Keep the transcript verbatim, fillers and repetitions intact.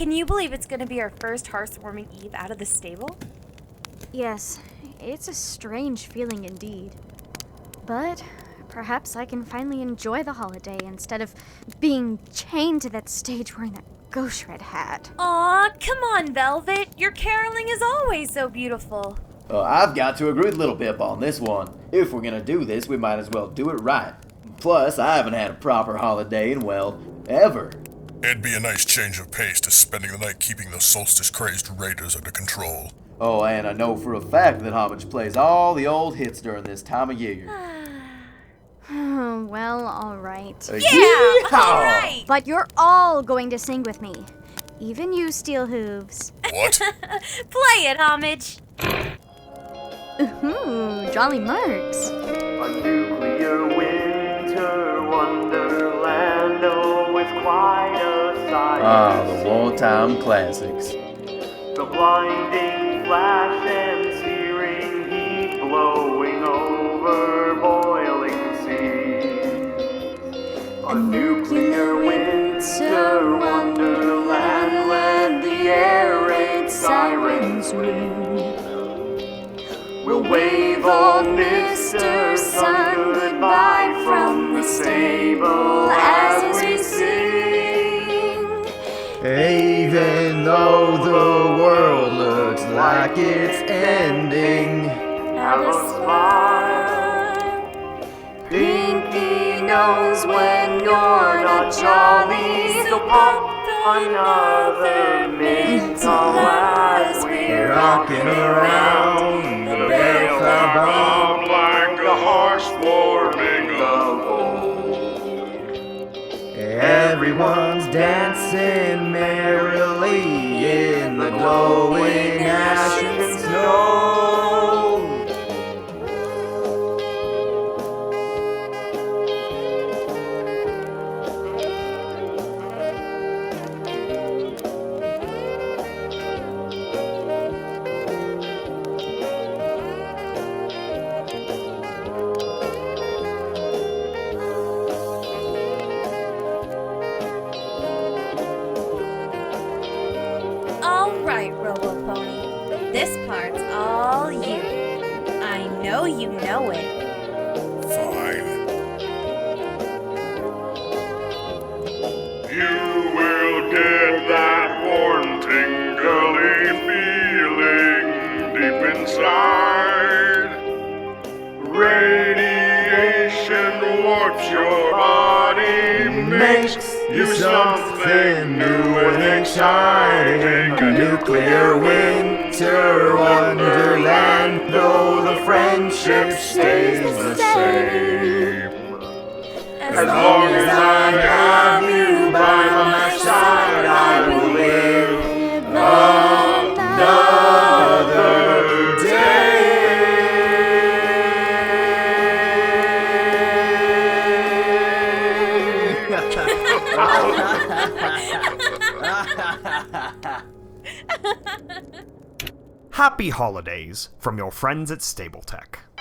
Can you believe it's going to be our first heartwarming eve out of the stable? Yes, it's a strange feeling indeed. But perhaps I can finally enjoy the holiday instead of being chained to that stage wearing that ghost red hat. Aw, come on, Velvet. Your caroling is always so beautiful. Uh, I've got to agree with Little Pip on this one. If we're gonna do this, we might as well do it right. Plus, I haven't had a proper holiday in, well, ever. It'd be a nice change of pace to spending the night keeping the solstice-crazed raiders under control. Oh, and I know for a fact that Homage plays all the old hits during this time of year. Well, alright. Uh, Yeah, yeehaw! all right. But you're all going to sing with me. Even you, Steel Hooves. What? Play it, Homage. Ooh, Jolly Marks. A nuclear winter wonderland, oh, with quite a sight. Ah, the wartime classics. The blinding flash and searing heat blowing over boiling seas. A nuclear winter wonderland, when the air raid sirens ring. We'll wave old Mister Sun goodbye from the stable as we sing. Even though the world looks like it's ending, Have a smile. Pinky knows when you're not jolly, so pop another mental as we're rocking around. The bells are bound like a horse warming of old. everyone's dancing merrily in the glowing ash and snow. All right, Robo-Pony. This part's all you. I know you know it. Fine. You will get that warm, tingly feeling deep inside. Radiation warps your body, makes you something new and exciting. A nuclear winter wonderland, though the friendship stays the same. As long as I have you by my side, I will live another day. Happy holidays from your friends at Stable Tech.